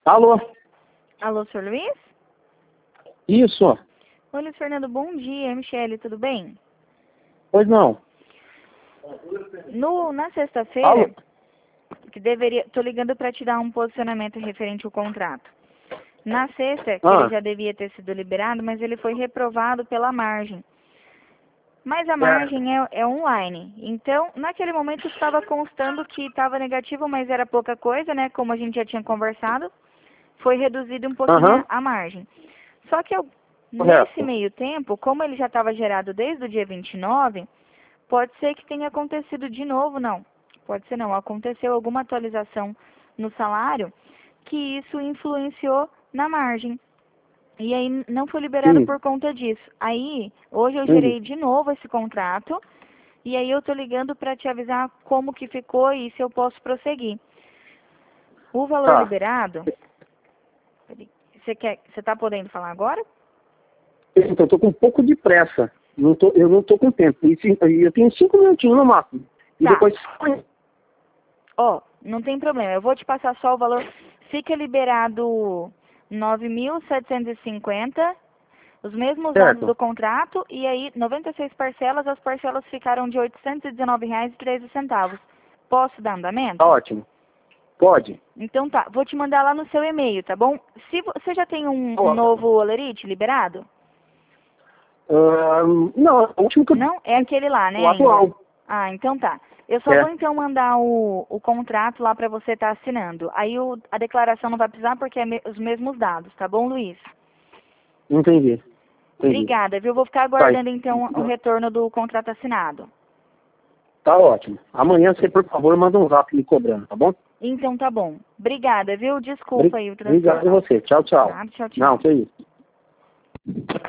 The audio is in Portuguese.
Alô? Alô, senhor Luiz? Isso. Oi, Luiz Fernando, bom dia. Michele, tudo bem? Pois não. Na Alô? sexta-feira, tô ligando para te dar um posicionamento referente ao contrato. Na sexta, que ele já devia ter sido liberado, mas ele foi reprovado pela margem. Mas a margem é online. Então, naquele momento estava constando que estava negativo, mas era pouca coisa, né? Como a gente já tinha conversado, foi reduzido um pouquinho a margem. Só que nesse meio tempo, como ele já estava gerado desde o dia 29, pode ser que tenha acontecido de novo, não. Pode ser não, aconteceu alguma atualização no salário que isso influenciou na margem. E aí não foi liberado por conta disso. Aí, hoje eu gerei de novo esse contrato, e aí eu tô ligando para te avisar como que ficou e se eu posso prosseguir. O valor liberado, você tá podendo falar agora? Então, eu tô com um pouco de pressa. Eu não tô com tempo. E eu tenho 5 minutinhos no máximo. E depois... Não tem problema. Eu vou te passar só o valor. Fica liberado 9.750, os mesmos dados do contrato, e aí 96 parcelas, as parcelas ficaram de R$ 819,13. Posso dar andamento? Tá ótimo. Pode. Então tá, vou te mandar lá no seu e-mail, tá bom? Se você já tem um novo Olerite liberado? Não, o último que eu... Não? É aquele lá, né? O atual. Ainda. Ah, então tá. Eu só vou então mandar o contrato lá para você estar assinando. Aí a declaração não vai precisar porque é os mesmos dados, tá bom, Luiz? Entendi. Obrigada, viu? Vou ficar aguardando então o retorno do contrato assinado. Tá ótimo. Amanhã você, por favor, manda um zap me cobrando, tá bom? Então tá bom. Obrigada, viu? Desculpa aí o transtorno. Obrigado a você. Tchau, tchau. Tá, tchau, tchau. Não, que isso.